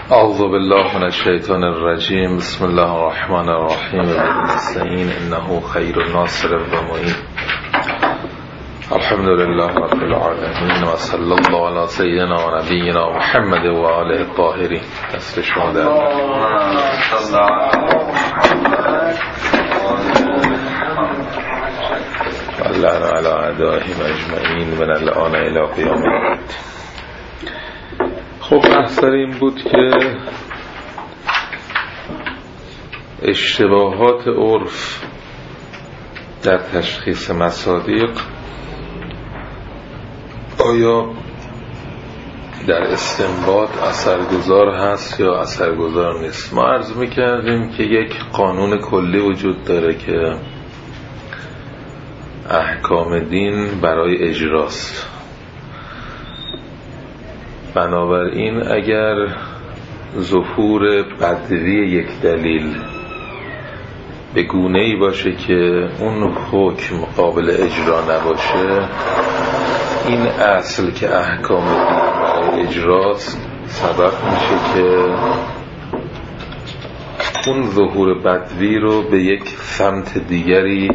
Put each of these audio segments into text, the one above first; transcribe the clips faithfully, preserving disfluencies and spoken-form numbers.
اعوذ بالله من الشیطان الرجیم. بسم الله الرحمن الرحیم. نستعین انه خیر ناصر و معین. الحمد لله رب العالمین و صلی الله علی سیدنا و نبینا محمد و آله الطاهرین. دست شما در والله علی اعدائهم اجمعین من الان الی قیام الدین. خب بحث این بود که اشتباهات عرف در تشخیص مصادیق آیا در استنباط اثرگذار هست یا اثرگذار نیست. ما عرض میکردیم که یک قانون کلی وجود داره که احکام دین برای اجراست. بنابراین اگر ظهور بدوی یک دلیل به گونه‌ای باشه که اون حکم قابل اجرا نباشه، این اصل که احکام دین برای اجراست سبب میشه که اون ظهور بدوی رو به یک سمت دیگری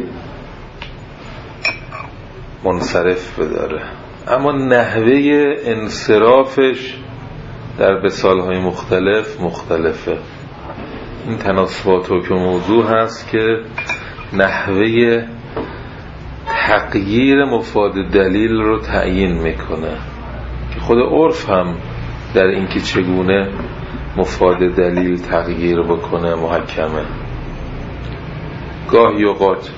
منصرف بداره. اما نحوه انصرافش در مثال‌های مختلف مختلفه. این تناسبات حکم موضوع هست که نحوه تغییر مفاد دلیل رو تعیین میکنه که خود عرف هم در اینکه چگونه مفاد دلیل تغییر بکنه محکمه. گاهی اوقات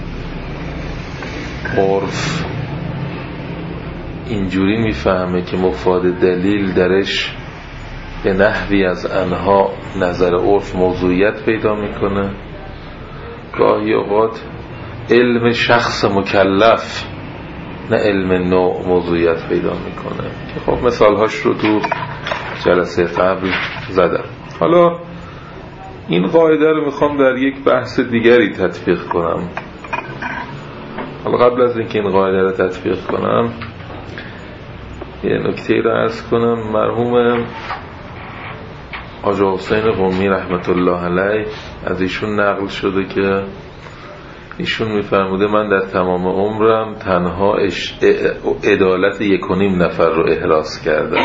عرف اینجوری میفهمه که مفاد دلیل درش به نحوی از انها نظر عرف موضوعیت پیدا میکنه. گاهی اوقات علم شخص مکلف نه علم نوع موضوعیت پیدا میکنه که خب مثالهاش رو تو جلسه قبل زدم. حالا این قاعده رو میخوام در یک بحث دیگری تطبیق کنم. حالا قبل از اینکه این قاعده رو تطبیق کنم یه نکته رو عرض کنم. مرحوم حاج حسین قمی رحمت الله علیه از ایشون نقل شده که ایشون میفرموده من در تمام عمرم تنها عدالت یک و نیم نفر رو احراز کردم.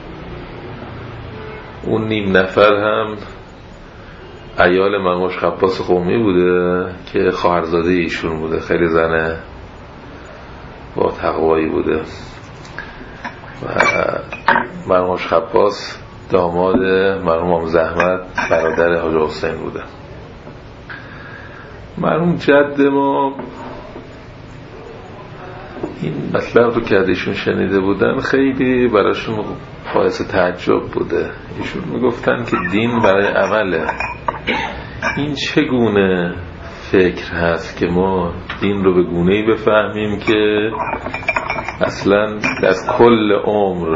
اون نیم نفر هم عیال مرحوم خباس قمی بوده که خواهرزاده ایشون بوده. خیلی زن با تقوایی بوده و مرحوم خباس داماد مرحوم زحمت برادر حاج حسین بوده. مرحوم جد ما این مطلب رو که ازشون شنیده بودن خیلی براشون باعث تعجب بوده. ایشون میگفتن که دین برای عمله. این چگونه فکر هست که ما دین رو به گونه‌ای بفهمیم که اصلا در کل عمر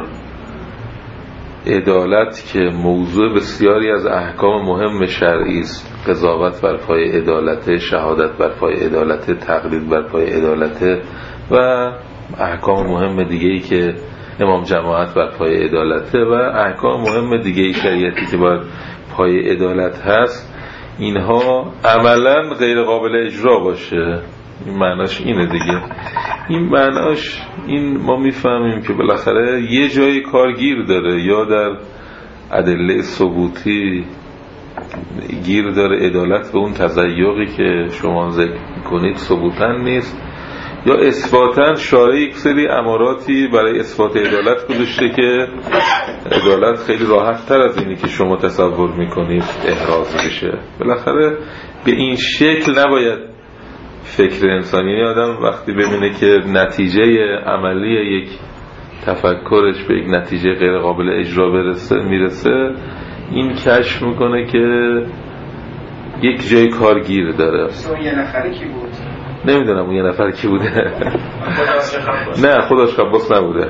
عدالت که موضوع بسیاری از احکام مهم شرعی است، قضاوت بر پای عدالت، شهادت بر پای عدالت، تقلید بر پای عدالت و احکام مهم دیگه‌ای که امام جماعت بر پای عدالت و احکام مهم دیگه‌ای شریعتی که بر پای عدالت هست، اینها عملاً غیر قابل اجرا باشه. این معناش اینه دیگه. این معناش این ما میفهمیم که بالاخره یه جای کارگیر داره، یا در ادله ثبوتی گیر داره عدالت به اون تزیقی که شما ذکر کنید ثبوتاً نیست، یا اثباتاً شارع یک سری اماراتی برای اثبات عدالت گذاشته که عدالت خیلی راحت تر از اینی که شما تصور میکنید احراز بشه. بالاخره به این شکل نباید فکر انسانی آدم وقتی ببینه که نتیجه عملی یک تفکرش به یک نتیجه غیر قابل اجرا برسه میرسه، این کشف میکنه که یک جای کارگیر داره. اون یه نفره کی بود؟ نمیدونم اون یه نفر کی بوده. نه خودش خباس نبوده.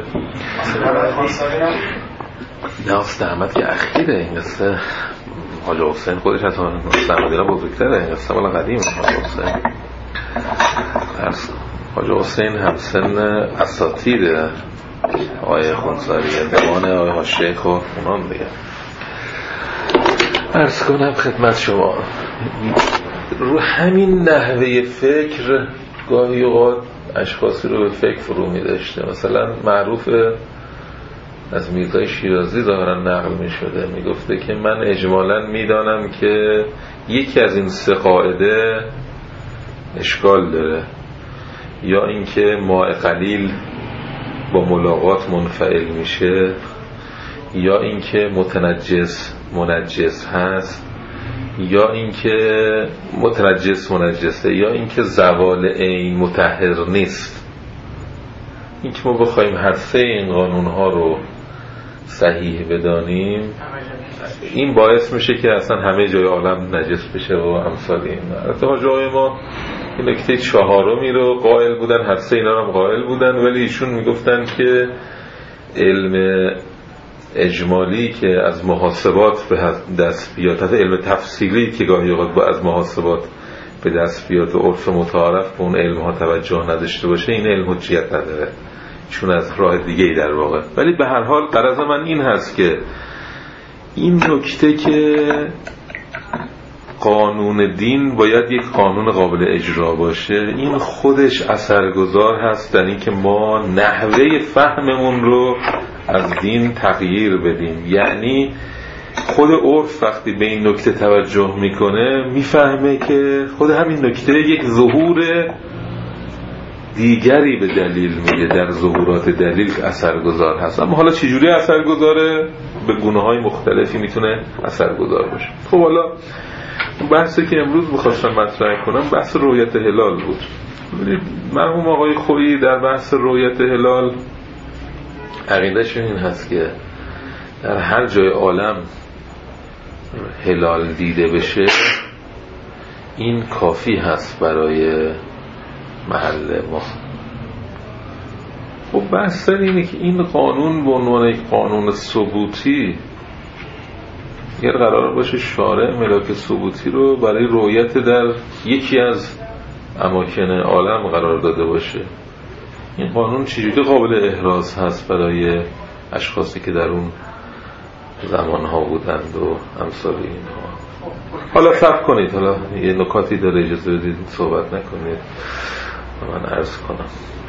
نه اصلا احمد که اخیره این قصه. حاج حسین خودش از سمدینا بزرگتره. این قصه مالا قدیم حاج حسین. حاج حسین همسن اساتیر آقای خونساریه، دوان آقای شیخ و اونان دیگه. عرض کنم خدمت شما رو همین نحوه فکر گاهی اوقات اشخاصی رو به فکر فرو می داشته. مثلا معروف از میرزای شیرازی ظاهرا نقل می شده، می گفته که من اجمالا می دانم که یکی از این سه قاعده اشکال داره، یا اینکه ماء قلیل با ملاقات منفعل میشه، یا اینکه متنجس منجس هست، یا اینکه متنجس منجسه، یا اینکه زوال عین مطهر نیست. این که ما بخوایم هر سه این قانون ها رو صحیح بدانیم، این باعث میشه که اصلا همه جای عالم نجس بشه و امثال این. البته جای ما این نکته چهارمی رو قائل بودن، هر سه اینا رو هم قائل بودن، ولی ایشون میگفتن که علم اجمالی که از محاسبات به دست بیاد، حتی علم تفصیلی که گاهی اوقات با از محاسبات به دست بیاد و عرف متعارف به اون علم ها توجه نداشته باشه، این علم حجیت نداره، چون از راه دیگه ای در واقع. ولی به هر حال غرض من این هست که این نکته که قانون دین باید یک قانون قابل اجرا باشه، این خودش اثرگذار هست در این که ما نحوه فهممون رو از دین تغییر بدیم. یعنی خود عرف وقتی به این نکته توجه میکنه میفهمه که خود همین نکته یک ظهور دیگری به دلیل میده، در ظهورات دلیل اثرگذار هست. اما حالا چجوری اثرگذاره؟ به گونه‌های مختلفی میتونه اثرگذار باشه. خب حالا بحثی که امروز می‌خواستم مطرح کنم بحث رؤیت هلال بود. مرحوم آقای خویی در بحث رؤیت هلال عقیده‌شون این هست که در هر جای عالم هلال دیده بشه این کافی هست برای محل ما. خب بحث اینه که این قانون به عنوان یک قانون ثبوتی اگر قرار باشه شارع ملاک ثبوتی رو برای رؤیت در یکی از اماکن عالم قرار داده باشه، این قانون چجوری قابل احراز هست برای اشخاصی که در اون زمانها بودند و امثال اینها؟ حالا صبر کنید، حالا یه نکاتی داره، اجازه بدید صحبت نکنید من عرض کنم.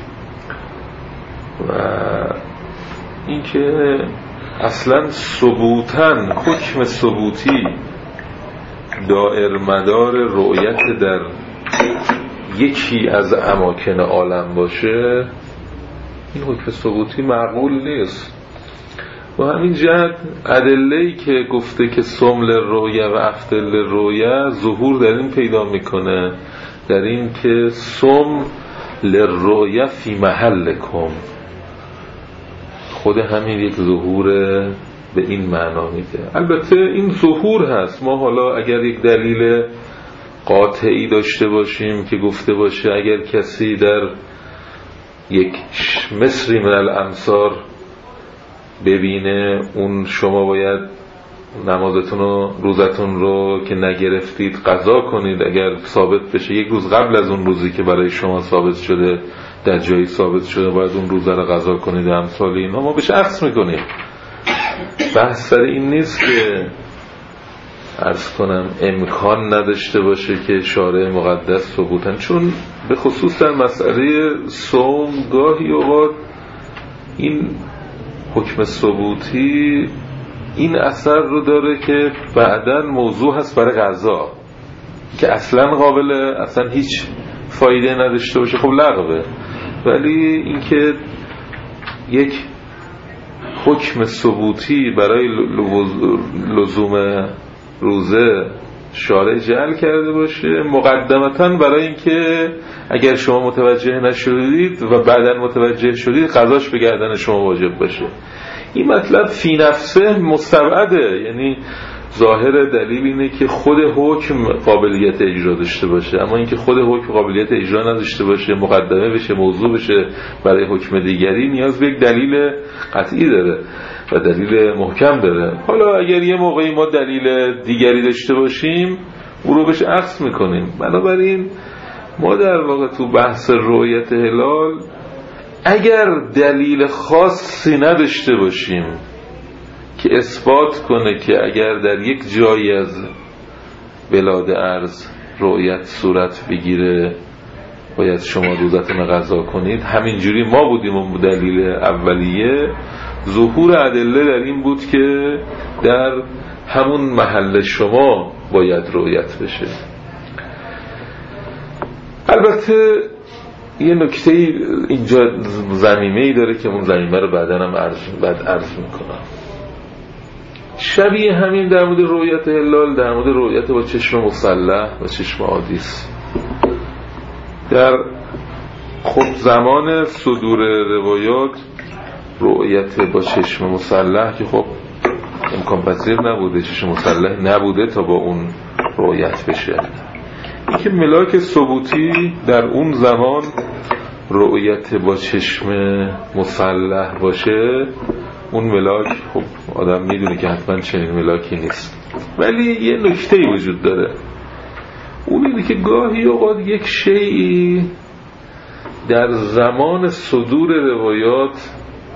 و اینکه اصلا ثبوتاً حکم ثبوتی دائر مدار رؤیت در یکی از اماکن عالم باشه، این حکم ثبوتی معقول نیست. و همین جهت ادله‌ای که گفته که صم للرؤیه و افطر للرؤیه ظهور در این پیدا میکنه، در این که صم للرؤیه فی محلکم، خود همین یک ظهور به این معنا میده. البته این ظهور هست، ما حالا اگر یک دلیل قاطعی داشته باشیم که گفته باشه اگر کسی در یک مصری من الامصار ببینه، اون شما باید نمازتون و روزتون رو که نگرفتید قضا کنید، اگر ثابت بشه یک روز قبل از اون روزی که برای شما ثابت شده در جایی ثابت شده باید اون روزه رو قضا کنید، امثال اینا ما بهش عکس میکنیم. بحث سر این نیست که عرض کنم امکان نداشته باشه که شارع مقدس ثبوتن، چون به خصوص در مسئله صوم گاهی اوقات این حکم ثبوتی این اثر رو داره که بعداً موضوع هست برای قضا که اصلا قابل اصلا هیچ فایده نداشته باشه، خب لغوه. ولی اینکه یک حکم ثبوتی برای لزوم روزه شارع جعل کرده باشه، مقدمتاً برای اینکه اگر شما متوجه نشدید و بعداً متوجه شدید قضاش به گردن شما واجب باشه، این مطلب فی نفسه مستبعده. یعنی ظاهر دلیل اینه که خود حکم قابلیت اجرا داشته باشه، اما اینکه خود حکم قابلیت اجرا نداشته باشه، مقدمه بشه، موضوع بشه برای حکم دیگری، نیاز به یک دلیل قطعی داره و دلیل محکم داره. حالا اگر یه موقعی ما دلیل دیگری داشته باشیم او رو بهش عکس میکنیم. بنابراین ما در واقع تو بحث رؤیت هلال اگر دلیل خاصی نداشته باشیم که اثبات کنه که اگر در یک جایی از بلاد ارض رؤیت صورت بگیره باید شما روزتون قضا کنید. همینجوری ما بودیم و دلیل اولیه ظهور ادله در این بود که در همون محل شما باید رؤیت بشه. البته یه نکته اینجا ضمیمه‌ای داره که اون ضمیمه رو بعداً هم عرض بعد عرض میکنم. شبیه همین در مورد رؤیت هلال در مورد رؤیت با چشم مسلح و چشم عادی است. در خب زمان صدور روایات رؤیت با چشم مسلح که خب امکان پذیر نبوده، چشم مسلح نبوده تا با اون رؤیت بشه. این که ملاک ثبوتی در اون زمان رؤیت با چشم مسلح باشه، اون ملاک خب آدم میدونه که حتما چنین ملاکی نیست. ولی یه نکته‌ای وجود داره، اون اینه که گاهی اوقات یک شیئی در زمان صدور روایات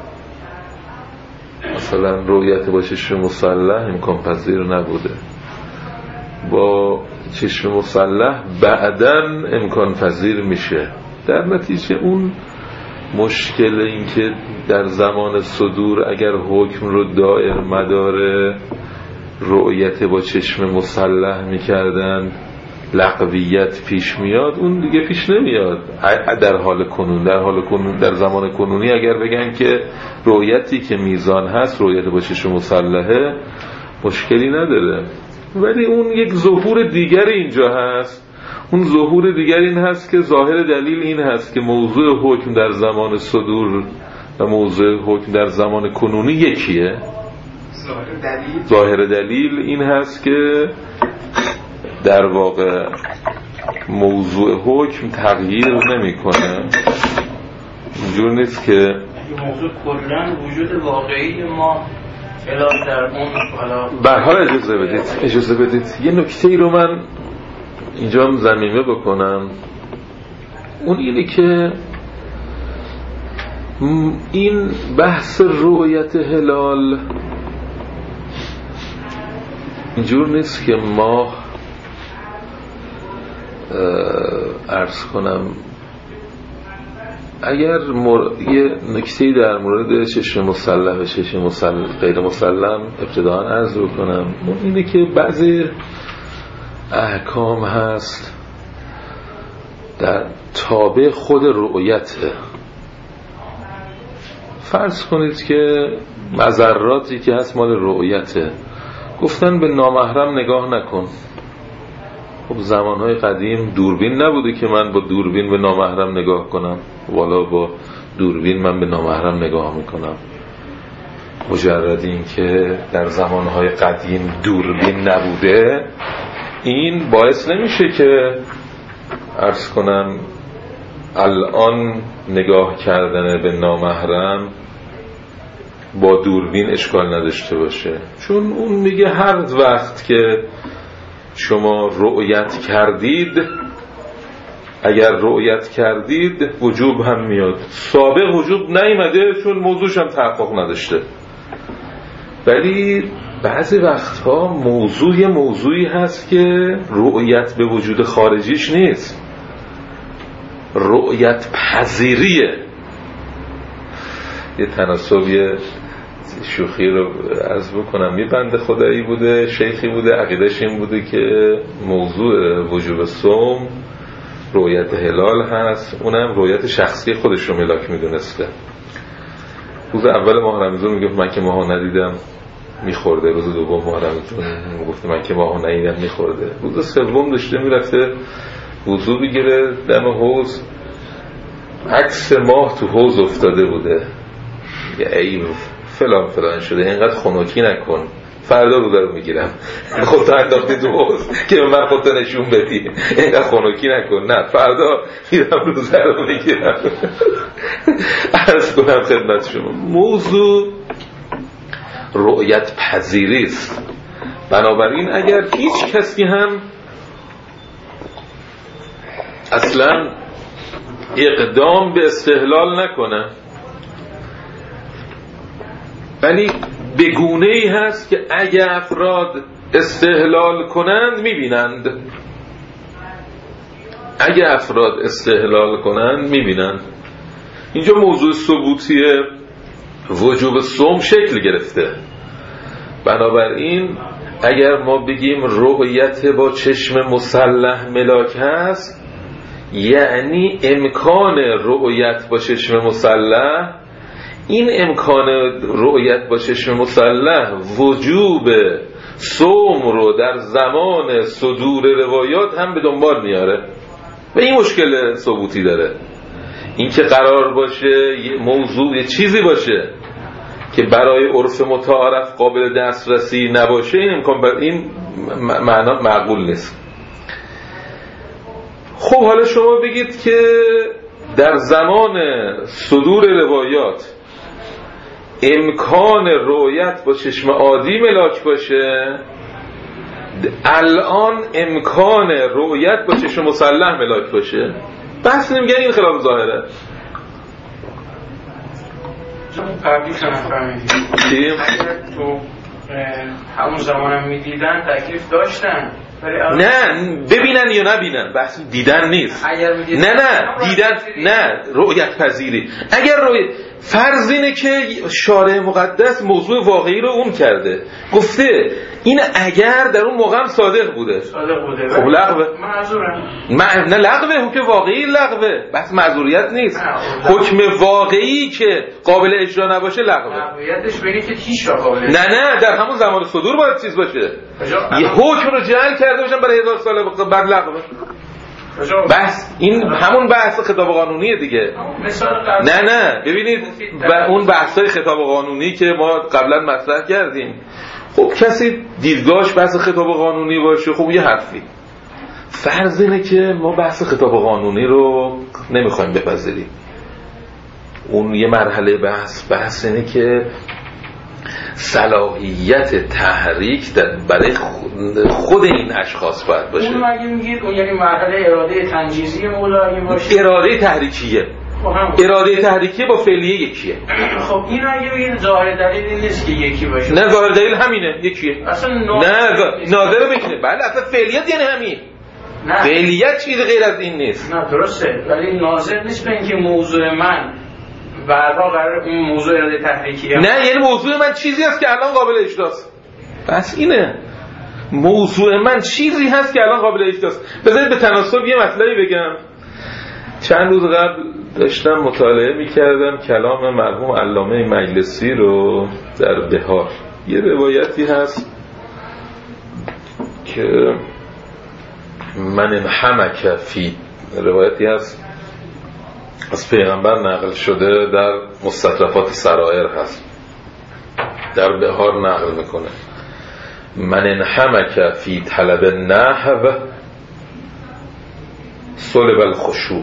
مثلا رؤیت با چشم مسلح امکان پذیر نبوده، با چشم مسلح بعداً امکان پذیر میشه. در نتیجه اون مشکل این که در زمان صدور اگر حکم رو دائر مدار رؤیت با چشم مسلح میکردن لغویت پیش میاد، اون دیگه پیش نمیاد در حال کنون. در حال کنون در زمان کنونی اگر بگن که رؤیتی که میزان هست رؤیت با چشم مسلحه مشکلی نداره. ولی اون یک ظهور دیگر اینجا هست. اون ظهور دیگر این هست که ظاهر دلیل این هست که موضوع حکم در زمان صدور و موضوع حکم در زمان کنونی یکیه. ظاهر دلیل ظاهر دلیل این هست که در واقع موضوع حکم تغییر نمیکنه. اینجور نیست که موضوع کلاً وجود واقعی ما خلاف در اون حالا. به هر حال اجازه بدید اجازه بدید یه نکته‌ای رو من اینجا هم ضمیمه بکنم. اون اینه که این بحث رؤیت هلال اینجور نیست که ما عرض کنم اگر مر... یه نکته‌ای در مورد چشم مسلح و چشم مسلح غیر مسلم ابتداً عرض بکنم، اون اینه که بعضی احکام هست در تابع خود رؤیته. فرض کنید که مضراتی که هست مال رؤیته، گفتن به نامحرم نگاه نکن. خب زمانهای قدیم دوربین نبوده که من با دوربین به نامحرم نگاه کنم، والا با دوربین من به نامحرم نگاه میکنم. مجرد این که در زمانهای قدیم دوربین نبوده این باعث نمیشه که عرض کنم الان نگاه کردن به نامحرم با دوربین اشکال نداشته باشه، چون اون میگه هر وقت که شما رؤیت کردید، اگر رؤیت کردید وجوب هم میاد. سابق وجوب نیامده چون موضوعش هم تحقق نداشته. ولی بعضی وقتها موضوع موضوعی هست که رؤیت به وجود خارجیش نیست، رؤیت پذیریه. یه تناسب شوخی رو عرض بکنم، یه بنده خدایی بوده، شیخی بوده، عقیدش این بوده که موضوع وجوب صوم رؤیت هلال هست، اونم رؤیت شخصی خودش رو ملاک میدونسته. روز اول ماه رمضان میگفت من که ماهو ندیدم میخورده، روز دوم ماه رمضان میگفت من که ماهو ندیدم میخورده، روز سوم داشته میرفته وضو بگیره دم حوض، عکس ماه تو حوض افتاده بوده. ای فلان فلان شده، اینقدر خنوکی نکن، فردا رو درو میگیرم. خودت انداختی تو حوض که من خودت نشون بدی، اینقدر خنوکی نکن، نه فردا میرم رو درو میگیرم. عرض کنم خدمت شما موضوع رؤیت پذیری است. بنابراین اگر هیچ کسی هم اصلا اقدام به استحلال نکنه ولی به گونه‌ای هست که اگه افراد استحلال کنند میبینند. اگه افراد استحلال کنند میبینند. اینجا موضوع ثبوتی وجوب صوم شکل گرفته. بنابراین اگر ما بگیم رؤیت با چشم مسلح ملاک هست، یعنی امکان رؤیت با چشم مسلح، این امکان رؤیت با چشم مسلح وجوب صوم رو در زمان صدور روایات هم به دنبال میاره و این مشکل ثبوتی داره. این که قرار باشه یه موضوع یه چیزی باشه که برای عرف متعارف قابل دسترسی نباشه، این امکان بر این معنا معقول نیست. خب حالا شما بگید که در زمان صدور روایات امکان رؤیت با چشم عادی ملاک باشه، الان امکان رؤیت با چشم مسلح ملاک باشه. بحث نمیگن این خلاف ظاهره. قبلی که نفهمیدیم اگر تو همون زمانم میدیدن تکلیف داشتن، نه ببینن یا نبینن، بحث دیدن نیست. نه نه دیدن نه رؤیت پذیری. اگر رؤیت فرض اینه که شارع مقدس موضوع واقعی رو اون کرده، گفته این اگر در اون موقع هم صادق بوده صادق بوده خب لغوه. معذورم نه لغوه، حکم واقعی لغوه، بس معذوریت نیست. حکم واقعی که قابل اجرا نباشه لغوه. لغویتش بگه که هیچ را قابل نه نه در همون زمان صدور باید چیز باشه، یه حکم رو جعل کرده باشن برای هزار سال بعد لغوه. بس این همون بحث خطاب قانونیه دیگه. نه نه ببینید و اون بحثای خطاب قانونی که ما قبلا مطرح کردیم، خب کسی دیدگاهش بحث خطاب قانونی باشه، خب یه حرفی. فرض اینه که ما بحث خطاب قانونی رو نمیخوایم بپذیریم. اون یه مرحله بحث بحث اینه که صلاحیت تحریک در برای خود این اشخاص باید باشه. اون اگه میگید اون یعنی مرحله اراده تنجیزی مولا اگه باشه، اراده تحریکیه. اراده تحریکیه با فعلیه یکیه. خب این اگه بگید ظاهر دلیل نیست که یکی باشه. نه ظاهر دلیل همینه، یکیه. اصلا نه ناظر بکنه. بله اصلا فعلیت یعنی همین. نه فعلیت چیز غیر از این نیست. نه درسته، ولی ناظر نیست به اینکه موضوع من بعدا قرار این موضوع اراده تحریکیه. نه یعنی موضوع من چیزی هست که الان قابل اجراست. بس اینه. موضوع من چیزی هست که الان قابل اجراست. بذارید به تناسب یه مطلبی بگم. چند روز قبل داشتم مطالعه می‌کردم کلام مرحوم علامه مجلسی رو در بهار. یه روایتی هست که من انحمک فی، روایتی هست از پیغمبر نقل شده، در مستطرفات سرایر هست، در بهار نقل میکنه من انحمک فی طلب النحو صلب الخشوع.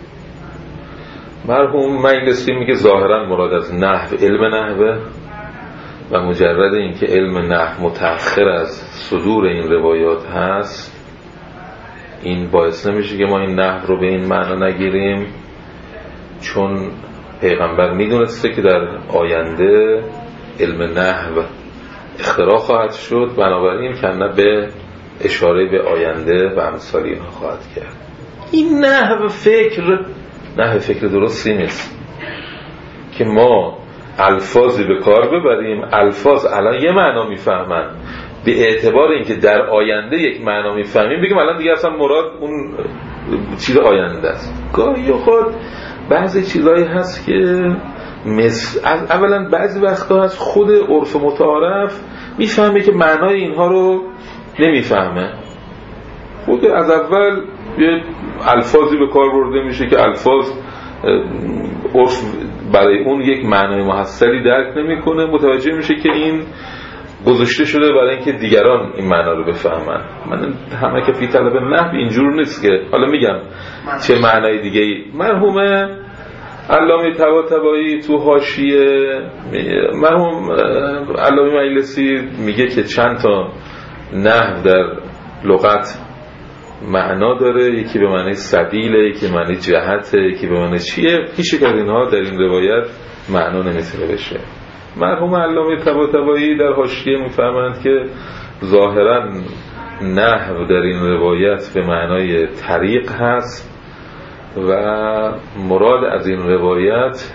مرحوم مجلسی میگه ظاهرا مراد از نحو علم نحوه و مجرد اینکه علم نحو متأخر از صدور این روایات هست، این باعث نمیشه که ما این نحو رو به این معنا نگیریم، چون پیغمبر میدونسته که در آینده علم نحو اختراع خواهد شد، بنابراین کنه به اشاره به آینده و امثال اینها خواهد کرد. این نحو فکر نحو فکر درستی نیست که ما الفاظی به کار ببریم، الفاظ الان یه معنا میفهمن، به اعتبار اینکه در آینده یک معنا میفهمیم بگیم الان دیگه اصلا مراد اون چیز آینده است. گاهی خود بعضی چیزایی هست که مثل اولا بعضی وقتا از خود عرف متعارف میفهمه که معنای اینها رو نمیفهمه. خود از اول یه الفاظی به کار برده میشه که الفاظ عرف برای اون یک معنای محصلی درک نمیکنه، متوجه میشه که این گذاشته شده برای اینکه دیگران این معنا رو بفهمن. من همه که فی طلب نحو اینجور نیست که حالا میگم چه معنای دیگه ای. مرحوم علامه طباطبایی تو حاشیه، مرحوم علامه مجلسی میگه که چند تا نحو در لغت معنا داره، یکی به معنی سبیله، یکی به معنی جهته، یکی به معنی چیه. هیچ یک از اینها در این روایت معنا نمیتونه بشه. مرحوم علامه طباطبایی در حاشیه میفهمند که ظاهراً نحو در این روایت به معنای طریق هست و مراد از این روایت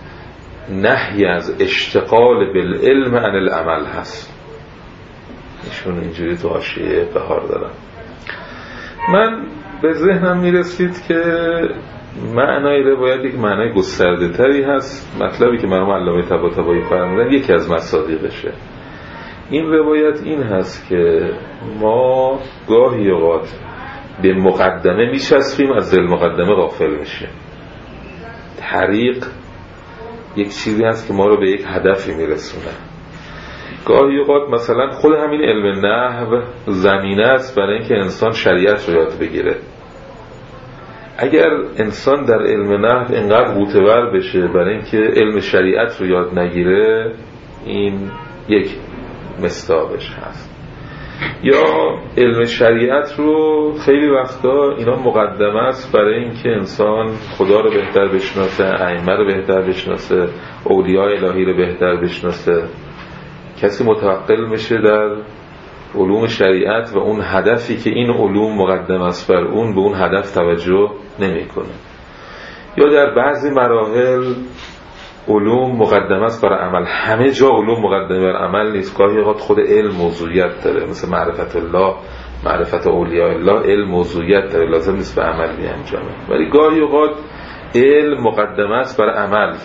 نهی از اشتغال بالعلم عن العمل هست. ایشون اینجوری تو حاشیه بهار دارن. من به ذهنم میرسید که معنای روایت یک معنای گسترده تری هست. مطلبی که مرحوم علامه طباطبایی فرمودن یکی از مصادیقشه. این روایت این هست که ما گاهی اوقات به مقدمه میچسبیم، از ذل مقدمه غافل میشه. طریق یک چیزی هست که ما رو به یک هدفی میرسونه. گاهی اوقات مثلا خود همین علم نحو زمینه است برای اینکه انسان شریعت رو یاد بگیره. اگر انسان در علم نحو اینقدر غوطه‌ور بشه برای اینکه علم شریعت رو یاد نگیره، این یک مصداقش هست. یا علم شریعت رو خیلی وقتا اینا مقدمه است برای اینکه انسان خدا رو بهتر بشناسه، ائمه رو بهتر بشناسه، اولیاء الهی رو بهتر بشناسه. کسی متوقل میشه در علوم شریعت و اون هدفی که این علوم مقدم است بر اون، به اون هدف توجه نمیکنه. یا در بعضی مراحل علوم مقدمه است برای عمل. همه جا علوم مقدمه بر عمل نیست. گاهی اوقات خود علم موضوعیت داره، مثل معرفت الله، معرفت اولیاء الله، علم موضوعیت داره، لازم نیست به عمل بیانجامه. ولی گاهی اوقات علم مقدمه است بر عمل.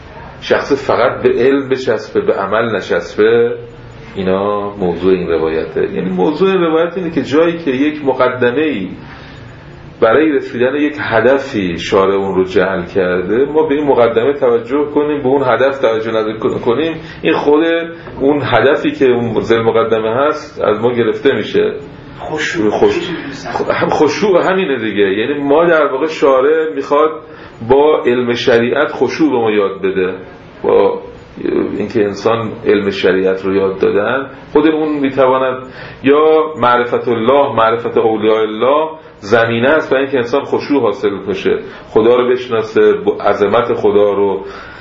شخص فقط به علم بچسبه، به عمل نچسبه. اینا موضوع این روایته. یعنی موضوع این روایت اینه که جایی که یک مقدمه‌ای برای رسیدن یک هدفی شارع اون رو جعل کرده، ما به این مقدمه توجه کنیم، به اون هدف توجه نکنیم، این خود اون هدفی که اون ذل مقدمه هست از ما گرفته میشه. خشوع خوش... هم خشوع همینه دیگه. یعنی ما در واقع شارع میخواد با علم شریعت خشوع به ما یاد بده. با اینکه انسان علم شریعت رو یاد دادن، خود اون میتواند، یا معرفت الله، معرفت اولیاء الله زمینه است برای اینکه انسان خشوع حاصل کنه، خدا رو بشناسه، عظمت خدا رو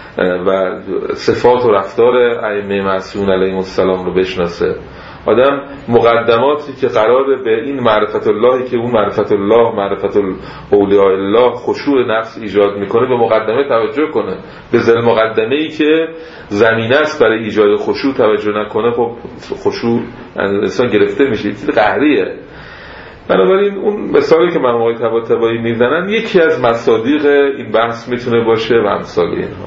و صفات و رفتار ائمه معصومین علیهم السلام رو بشناسه. آدم مقدماتی که قراره به این معرفت اللهی که اون معرفت الله، معرفت اولیاء الله خشوع نفس ایجاد میکنه، به مقدمه توجه کنه. به ذل مقدمه‌ای که زمینه است برای ایجاد خشوع توجه نکنه، خب خشوع انسان گرفته میشه، چیز قهریه. بنابراین اون مثالی که مرحوم آقای طباطبایی میزنن یکی از مصادیق این بحث میتونه باشه و امثال اینها.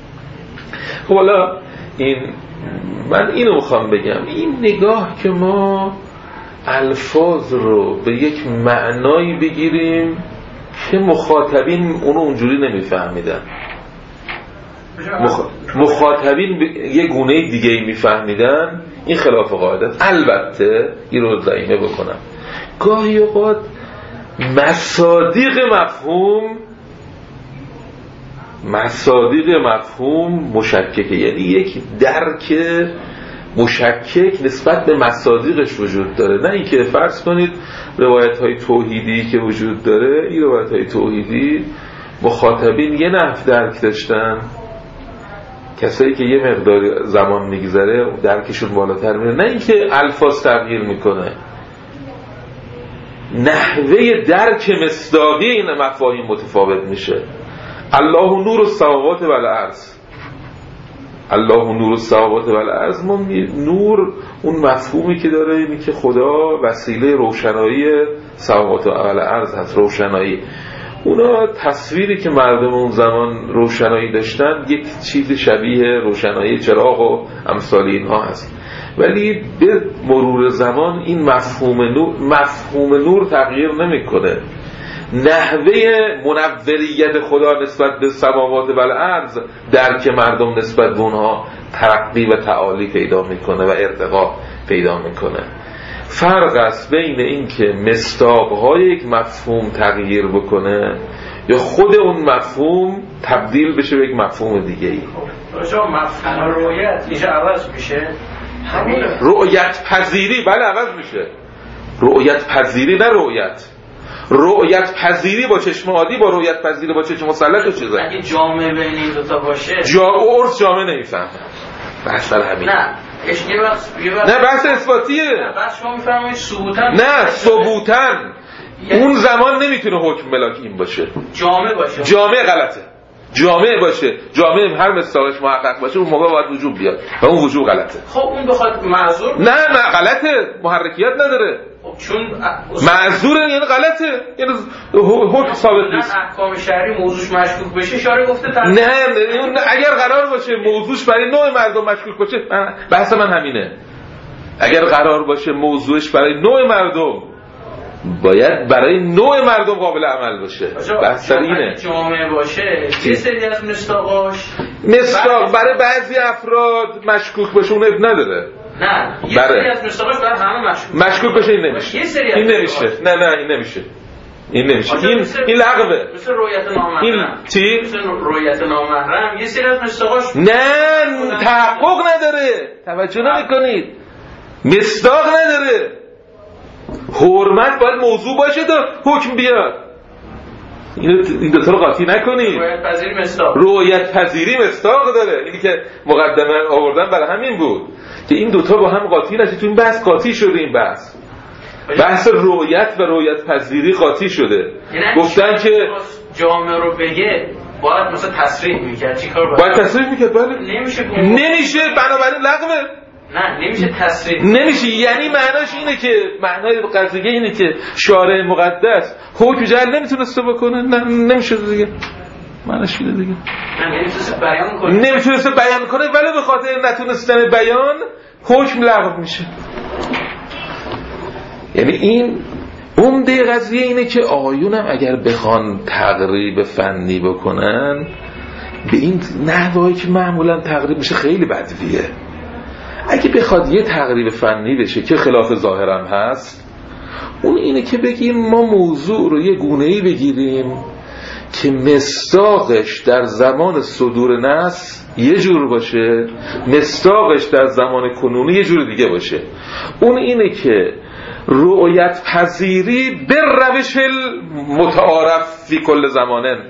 خب حالا این من اینو میخوام بگم، این نگاه که ما الفاظ رو به یک معنایی بگیریم که مخاطبین اونو اونجوری نمیفهمیدن، مخ... مخاطبین یک گونه دیگه میفهمیدن، این خلاف قاعده. البته این رو ضعیمه بکنم، گاهی اوقات مصادیق مفهوم مصادیق مفهوم مشککه، یعنی یک درک مشکک نسبت به مصادیقش وجود داره. نه اینکه فرض کنید روایت های توحیدی که وجود داره، این روایت های توحیدی مخاطبین یه نحو درک داشتن، کسایی که یه مقدار زمان میگذره درکشون بالاتر میره. نه اینکه الفاظ تغییر میکنه، نحوه درک مصداقی این مفاهیم متفاوت میشه. الله نور السماوات و الارض، الله نور السماوات و الارض، ما نور اون مفهومی که داره اینه که خدا وسیله روشنایی سماوات و الارض هست، روشنایی. اونا تصویری که مردم اون زمان روشنایی داشتن یک چیز شبیه روشنایی چراغ و امثال اینها هست. ولی به مرور زمان این مفهوم نور مفهوم نور تغییر نمیکنه. نحوه منوریت خدا نسبت به سماوات و الارض درک مردم نسبت به اونها ترقی و تعالی پیدا میکنه و ارتقا پیدا میکنه. فرق است بین این که مصداق‌های یک مفهوم تغییر بکنه یا خود اون مفهوم تبدیل بشه به یک مفهوم دیگه‌ای. راجع مفهوم رؤیت اینجا عوض میشه. همین رؤیت پذیری بله عوض میشه. رؤیت پذیری نه رؤیت. رؤیت پذیری با چشم عادی با رؤیت پذیری با چشم مسلط چیزه. اگه جامعه بین این دو تا باشه جا عرف جامعه نمیفهمه. بحث سر همین. نه اش یه وقت یه وقت نه بحث اثباتیه. نه بحث شما میفرمایید ثبوتاً. نه ثبوتاً اون زمان نمیتونه حکم ملاک این باشه. جامع باشه. جامع غلطه. جامع باشه، جامع هر مصداقش محقق باشه اون موقع باید وجوب بیاد و اون وجوب غلطه. خب اون بخواد معذور نه نه غلطه، محرکیت نداره. خب چون معذوره یعنی غلطه، یعنی حکم ثابت نیست. احکام شرعی موضوعش مشکوک بشه شارع گفته تر. نه اگر قرار باشه موضوعش برای نوع مردم مشکوک باشه، بحث من همینه. اگر قرار باشه موضوعش برای نوع مردم باید برای نوع مردم قابل عمل باشه. بحث اینه. جامعه باشه یه سری از مصداقاش مصداق برای بعضی افراد مشکوک باشه اون اب نداره. نه یه سری از مصداقاش برای همه مشکوک مشکوک باشه این نمیشه. این نمیشه. نه نه این نمیشه. این نمیشه. این این لغوه. مثل رؤیت نامحرم. این چی؟ مثل رؤیت نامحرم یه سری از مصداقاش نه تحقق نداره. توجه نمیکنید. مصداق نداره. حرمت باید موضوع باشه تا حکم بیاد. این دو تا رو قاطی نکنید. رؤیت پذیری مصداق. رؤیت پذیری مصداق داره. اینی که مقدمه آوردن برای همین بود که این دوتا با هم قاطی نشه. تو این بحث قاطی شده. این بحث بحث رؤیت و رؤیت پذیری قاطی شده. گفتن که جامعه رو بگه باید مثلا تصریح میکرد. چیکار باید؟ باید تصریح میکرد. بله نمیشه. نمیشه بنابراین لغوه. نه نمیشه تصریح. نمیشه یعنی معناش اینه که معنای قضیه اینه که شارع مقدس حکم جعل نمیتونسته بکنه. نه نمیشه دیگه. معناش اینه دیگه. نه نمیتونسته بیان کنه. نمیتونسته بیان کنه ولی به خاطر نتونستن بیان حکم لغو میشه. یعنی این عمده قضیه اینه که آقایونم اگر بخوان تقریب فنی بکنن به این نحوهایی که معمولا تقریب میشه خیلی بدویه. اگه بخواد یه تقریب فنی بشه که خلاف ظاهرم هست، اون اینه که بگیم ما موضوع رو یه گونه‌ای بگیریم که مصداقش در زمان صدور نص یه جور باشه، مصداقش در زمان کنونی یه جور دیگه باشه. اون اینه که رؤیت پذیری به روش متعارف فی کل زمانن،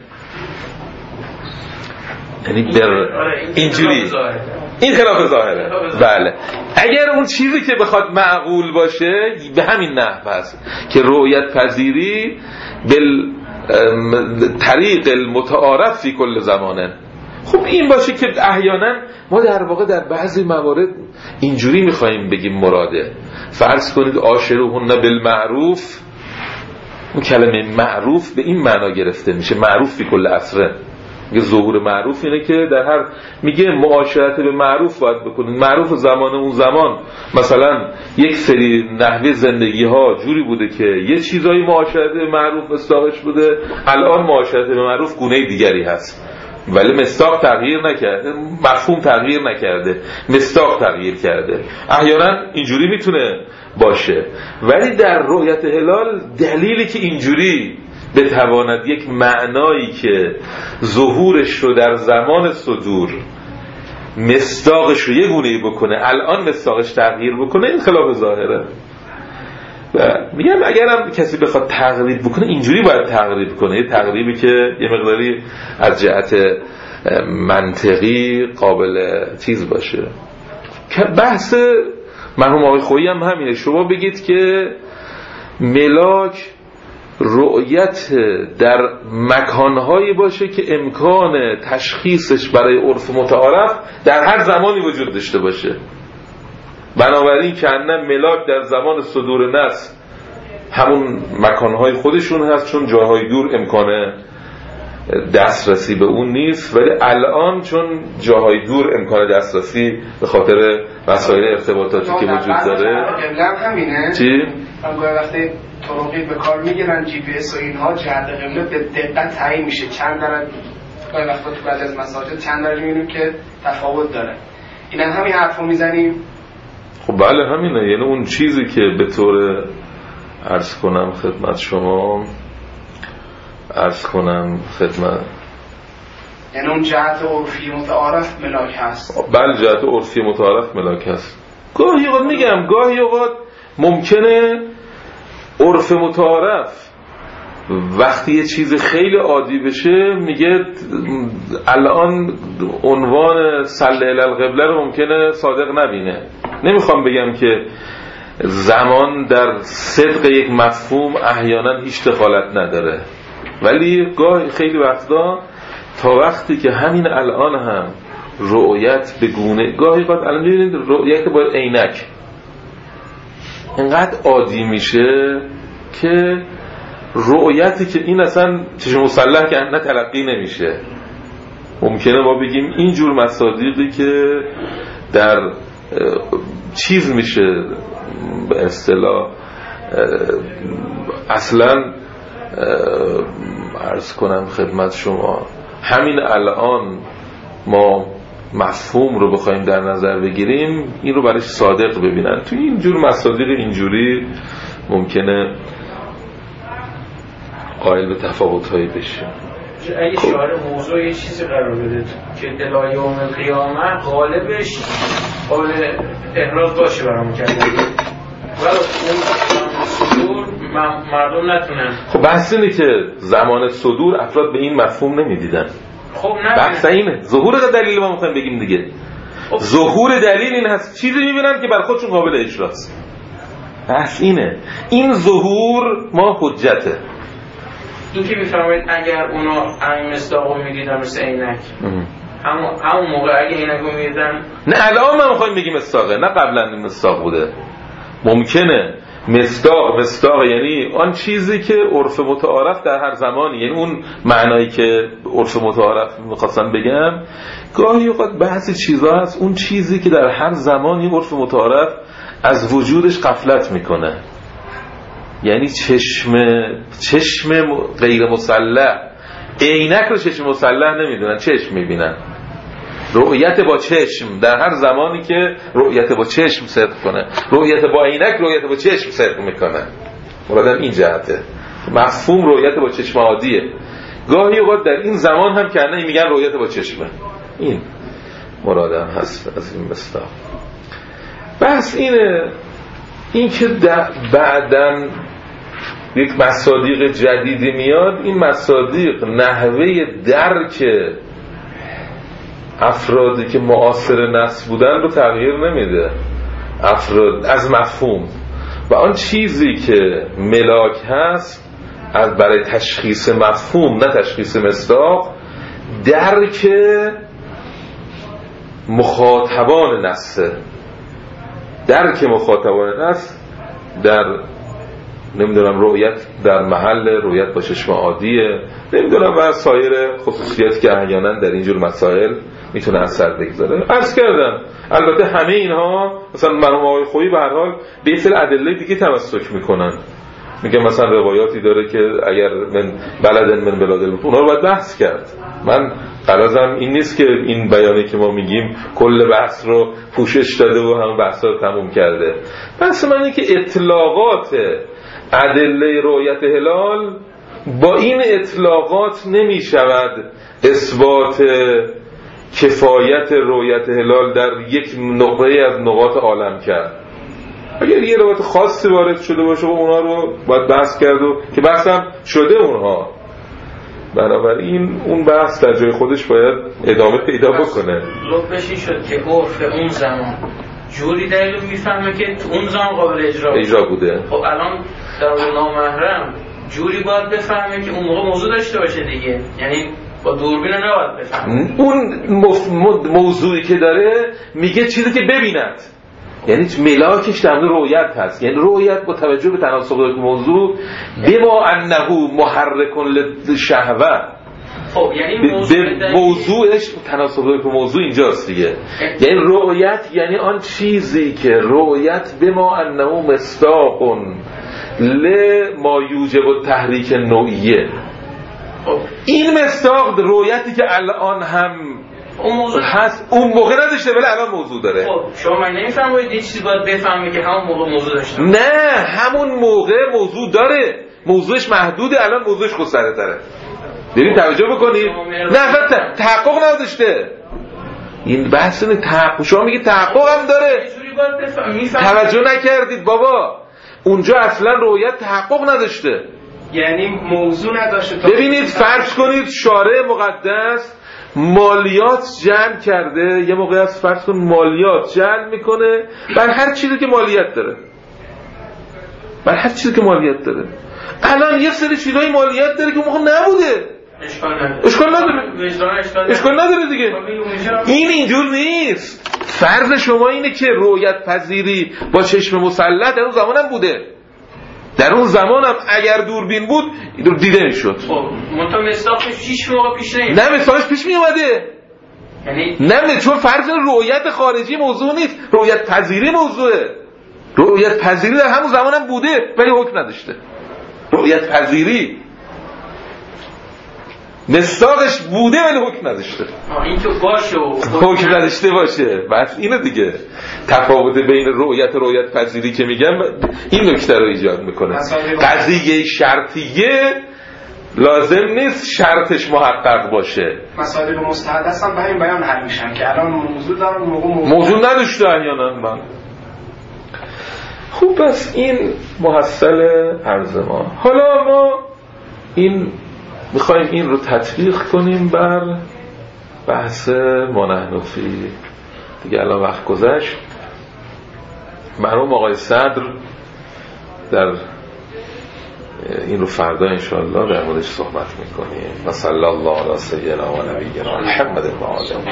یعنی بر اینجوری این خلاف ظاهره. بله اگر اون چیزی که بخواد معقول باشه به همین نحو هست که رؤیت پذیری بال طریق المتعارف فی کل زمانه. خب این باشه که احیانا ما در واقع در بعضی موارد اینجوری میخواییم بگیم مراده. فرض کنید عاشروهن بالمعروف، اون کلمه معروف به این معنا گرفته میشه معروف فی کل عصره. میگه ظهور معروف اینه که در هر میگه معاشرت به معروف باید بکنید. معروف زمان اون زمان مثلا یک سری نحوه زندگی ها جوری بوده که یه چیزایی معاشرت به معروف مصداقش بوده، الان معاشرت به معروف گونه دیگری هست ولی مصداق تغییر نکرده، مفهوم تغییر نکرده، مصداق تغییر کرده. احیانا اینجوری میتونه باشه ولی در رؤیت هلال دلیلی که اینجوری بتواند یک معنایی که ظهورش رو در زمان صدور مصداقش رو یه گونه‌ای بکنه الان مصداقش تغییر بکنه، این خلاف ظاهره. و میگم اگرم کسی بخواد تقریب بکنه اینجوری باید تقریب کنه، یه تقریبی که یه مقداری از جهت منطقی قابل چیز باشه. که بحث مرحوم آقای خویی هم همینه. شما بگید که ملاک رؤیت در مکانهایی باشه که امکان تشخیصش برای عرف متعارف در هر زمانی وجود داشته باشه. بنابراین که انم ملاک در زمان صدور نص همون مکانهای خودشون هست چون جاهای دور امکان دسترسی به اون نیست، ولی الان چون جاهای دور امکان دسترسی به خاطر وسایل ارتباطاتی که وجود داره. قبلا همینه چی؟ وقتی طرقی به کار میگیرن جی پی اس و اینها جهت قبله به دقت تعیین میشه چند درجه، گاهی وقتا تو بعضی از مساجد چند درجه میبینیم که تفاوت داره. اینا همین حرفو میزنیم. خب بله همینه. یعنی اون چیزی که به طور عرض کنم خدمت شما عرض کنم خدمت یعنی اون جهت عرفی متعارف ملاک هست. بله جهت عرفی متعارف ملاک هست. گاهی اوقات میگم گاهی اوقات ممکنه عرف متعارف وقتی یه چیز خیلی عادی بشه میگه الان عنوان صلی علی القبله رو ممکنه صادق نبینه. نمیخوام بگم که زمان در صدق یک مفهوم احیانا هیچ دخالت نداره، ولی گاه خیلی وقتا تا وقتی که همین الان هم رؤیت به گونه گاهی قد الان می‌بینید رؤیت با عینک اینقدر عادی میشه که رؤیتی که این اصلا چشم مسلح که نه تلقی نمیشه. ممکنه ما بگیم اینجور مصادیقی که در چیز میشه به اصطلاح اصلا عرض کنم خدمت شما همین الان ما مفهوم رو بخوایم در نظر بگیریم این رو برایش صادق ببینن. توی اینجور مصادیق اینجوری ممکنه قائل به تفاوت‌هایی بشه. اگه شعار موضوع یه چیزی قرار بده که دلایل یوم قیامت غالبش قابل احراز باشه برام کردن ولی اون صدور مردم نتونن. خب بحث اینه که زمان صدور افراد به این مفهوم نمیدیدن. خب نه بحث اینه ظهور دلیل ما میخوایم بگیم دیگه. خب. ظهور دلیل این هست چیزی میبینن که بر خودشون قابل اجراست. بحث اینه این ظهور ما حجته. این که میفرمایید اگر اونا این مصداقو میدیدن مثل عینک همون همون موقع اگه عینکو میدیدن نه الان ما میخوایم بگیم مصداقه نه قبلا این مصداق بوده. ممکنه مصداق مصداق یعنی آن چیزی که عرف متعارف در هر زمانی، یعنی اون معنایی که عرف متعارف میخواستم بگم گاهی اوقات بعضی چیزا هست اون چیزی که در هر زمانی عرف متعارف از وجودش غفلت میکنه. یعنی چشم چشم غیر مسلح عینک رو چشم مسلح نمیدونن، چشم میبینن. رؤیت با چشم در هر زمانی که رؤیت با چشم صدق کنه، رؤیت با عینک رؤیت با چشم صدق میکنه. مرادم این جهته. مفهوم رؤیت با چشم عادیه. گاهی اوقات در این زمان هم که نه میگن رؤیت با چشمه. این مرادم هست از این مصداق. بس اینه این که بعداً یک مصادیق جدیدی میاد، این مصادیق نحوه درک افرادی که معاصر نص بودن رو تغییر نمیده افراد از مفهوم و آن چیزی که ملاک هست از برای تشخیص مفهوم نه تشخیص مصداق درک مخاطبان نصه. درک مخاطبان نص در نمیدونم رؤیت در محل رؤیت با چشم عادیه نمیدونم و سایر خصوصیاتی که احیانا در اینجور مسائل میتونه اثر بگذاره. عرض کردم البته همه اینها مثلا مرحوم آقای خویی به هر حال به سری ادله دیگه تمسک میکنن. میگه مثلا روایاتی داره که اگر من بلدن من بلاد اونها رو باید بحث کرد. من غرضم این نیست که این بیانی که ما میگیم کل بحث رو پوشش داده و همون بحثا رو تموم کرده. بحث من اینه که اطلاقات ادله رؤیت هلال با این اطلاقات نمی شود اثبات کفایت رؤیت هلال در یک نقطه از نقاط عالم کرد. اگر یه روایت خاصی وارد شده باشه و اونها رو باید بحث کرد و که بحث هم شده اونها، بنابراین اون بحث در جای خودش باید ادامه پیدا بکنه. لطفش این شد که عرف اون زمان جوری دلیل میفهمه که تو اون زمان قابل اجرا اجرا بوده. خب الان در نامحرم جوری باید بفهمه که اون موقع موضوع داشته باشه دیگه، یعنی با دوربین نباید بفهمه. اون مف... موضوعی که داره میگه چیزی که ببیند، یعنی ملاکش در رؤیت هست، یعنی رؤیت با توجه به تناسب موضوع بما انه محرک للشهوه. خب یعنی موضوع موضوعش تناسب موضوع اینجاست دیگه. یعنی رؤیت یعنی آن چیزی که رؤیت بما انه مصداق لما یوجب التحریک نوعیه. خب این مصداق رؤیتی که الان هم اون موضوع هست اون موقع نداشته ولی الان موضوع داره. خب شما من نمیفهمید یه چیزی باید بفهمه که همون موقع موضوع داشته؟ نه، همون موقع موضوع داره، موضوعش محدوده، الان موضوعش گسترده تره. ببین توجه بکنید. نه فقط تحقق نداشته. این بحث نه تحقق. شما میگی تحقق هم داره. توجه نکردید بابا. اونجا اصلا رؤیت تحقق نداشته. یعنی موضوع نداشته. ببینید فرض کنید شارع مقدس مالیات جمع کرده، یه موقع از فرض کن مالیات جمع میکنه بر هر چیزی که مالیات داره، بر هر چیزی که مالیات داره. الان یه سری چیزای مالیات داره که اون موقع نبوده، اشکال نداره، اشکال نداره، اشکال نداره دیگه. این اینجور نیست. فرض شما اینه که رؤیت پذیری با چشم مسلط در اون زمان هم بوده، در اون زمان هم اگر دوربین بود دیده میشد. خب منتها مصداقش هیچ موقع پیش نمیاد. نه مصداقش پیش می اومده، یعنی نه، چون فرض رؤیت خارجی موضوع نیست، رؤیت پذیری موضوعه. رؤیت پذیری در همون زمان هم بوده ولی حکم نداشته. رؤیت پذیری مصداقش بوده ولی حکم نداشته. این تو باشه و حکم نداشته باشه. بس اینه دیگه تفاوت بین رؤیت و رؤیت پذیری که میگم این نکته رو ایجاد میکنه. قضیه شرطیه لازم نیست شرطش محقق باشه. مسائل مستحدث هم به این بیان حل میشن که الان موضوع دارن موضوع موضوع نداشته احیانا. من خوب بس این محصل عرض ما. حالا ما این میخوایم این رو تطبیق کنیم بر بحث منحنفی دیگه. الان وقت گذشت. مرحوم آقای صدر در این رو فردا انشاءالله در موردش صحبت میکنیم. و صلی الله علی سیدنا و نبینا محمد و آله.